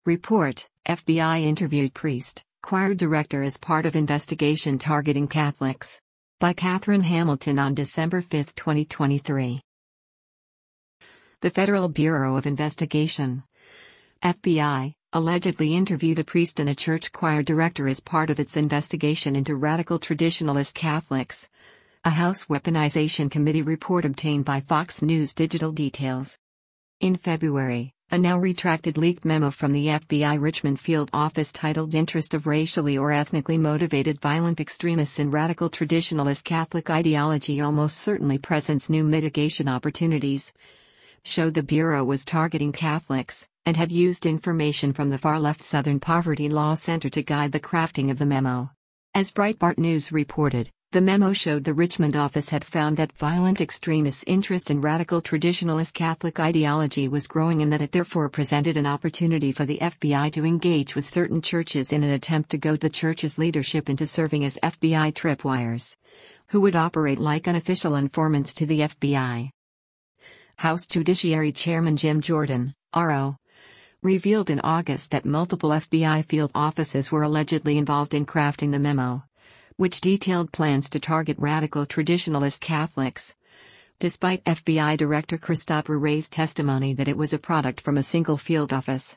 Report: FBI interviewed priest, choir director as part of investigation targeting Catholics. By Catherine Hamilton on December 5, 2023. The Federal Bureau of Investigation, FBI, allegedly interviewed a priest and a church choir director as part of its investigation into radical traditionalist Catholics. A House Weaponization Committee report obtained by Fox News Digital details. In February, a now retracted leaked memo from the FBI Richmond field office titled Interest of Racially or Ethnically Motivated Violent Extremists in Radical Traditionalist Catholic Ideology Almost Certainly Presents New Mitigation Opportunities, showed the Bureau was targeting Catholics, and had used information from the far-left Southern Poverty Law Center to guide the crafting of the memo. As Breitbart News reported, the memo showed the Richmond office had found that violent extremists' interest in radical traditionalist Catholic ideology was growing and that it therefore presented an opportunity for the FBI to engage with certain churches in an attempt to goad the church's leadership into serving as FBI tripwires, who would operate like unofficial informants to the FBI. House Judiciary Chairman Jim Jordan, RO, revealed in August that multiple FBI field offices were allegedly involved in crafting the memo, which detailed plans to target radical traditionalist Catholics, despite FBI Director Christopher Wray's testimony that it was a product from a single field office.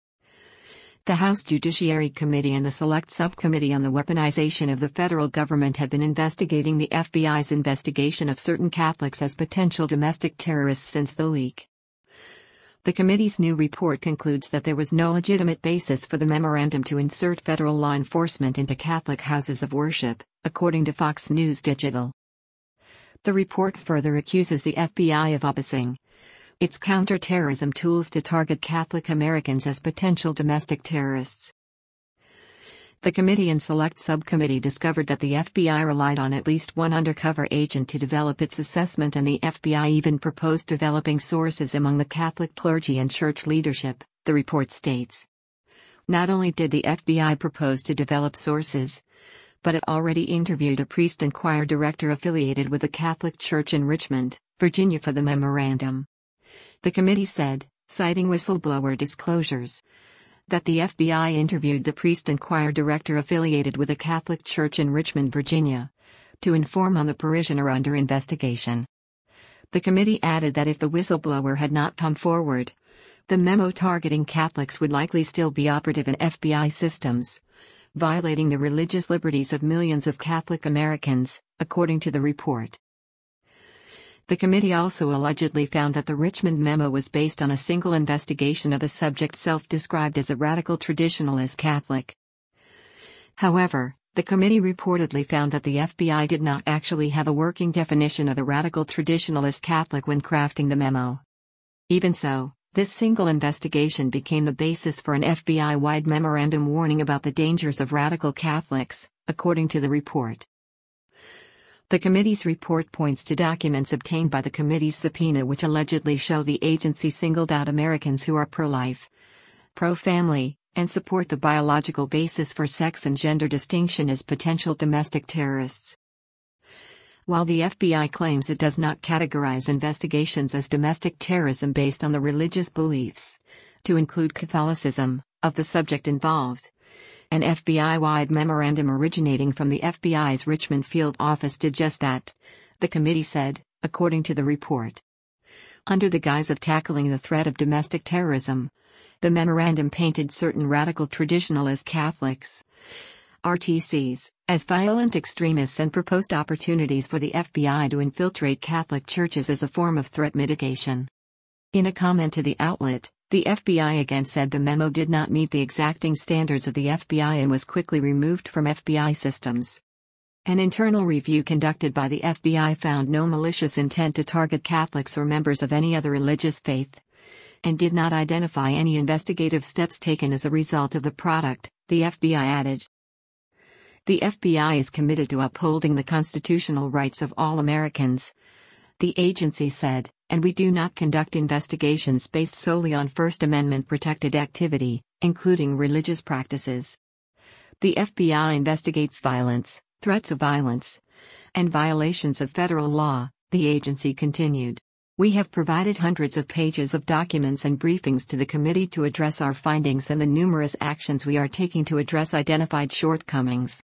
The House Judiciary Committee and the Select Subcommittee on the Weaponization of the Federal Government had been investigating the FBI's investigation of certain Catholics as potential domestic terrorists since the leak. The committee's new report concludes that there was no legitimate basis for the memorandum to insert federal law enforcement into Catholic houses of worship, according to Fox News Digital. The report further accuses the FBI of abusing its counter-terrorism tools to target Catholic Americans as potential domestic terrorists. The committee and select subcommittee discovered that the FBI relied on at least one undercover agent to develop its assessment, and the FBI even proposed developing sources among the Catholic clergy and church leadership, the report states. Not only did the FBI propose to develop sources, but it already interviewed a priest and choir director affiliated with a Catholic church in Richmond, Virginia for the memorandum. The committee said, citing whistleblower disclosures, that the FBI interviewed the priest and choir director affiliated with a Catholic church in Richmond, Virginia, to inform on the parishioner under investigation. The committee added that if the whistleblower had not come forward, the memo targeting Catholics would likely still be operative in FBI systems, violating the religious liberties of millions of Catholic Americans, according to the report. The committee also allegedly found that the Richmond memo was based on a single investigation of a subject self-described as a radical traditionalist Catholic. However, the committee reportedly found that the FBI did not actually have a working definition of a radical traditionalist Catholic when crafting the memo. Even so, this single investigation became the basis for an FBI-wide memorandum warning about the dangers of radical Catholics, according to the report. The committee's report points to documents obtained by the committee's subpoena which allegedly show the agency singled out Americans who are pro-life, pro-family, and support the biological basis for sex and gender distinction as potential domestic terrorists. While the FBI claims it does not categorize investigations as domestic terrorism based on the religious beliefs, to include Catholicism, of the subject involved, an FBI-wide memorandum originating from the FBI's Richmond field office did just that, the committee said, according to the report. Under the guise of tackling the threat of domestic terrorism, the memorandum painted certain radical traditionalist Catholics, RTCs, as violent extremists and proposed opportunities for the FBI to infiltrate Catholic churches as a form of threat mitigation. In a comment to the outlet, the FBI again said the memo did not meet the exacting standards of the FBI and was quickly removed from FBI systems. An internal review conducted by the FBI found no malicious intent to target Catholics or members of any other religious faith, and did not identify any investigative steps taken as a result of the product, the FBI added. The FBI is committed to upholding the constitutional rights of all Americans, the agency said, and we do not conduct investigations based solely on First Amendment protected activity, including religious practices. The FBI investigates violence, threats of violence, and violations of federal law, the agency continued. We have provided hundreds of pages of documents and briefings to the committee to address our findings and the numerous actions we are taking to address identified shortcomings.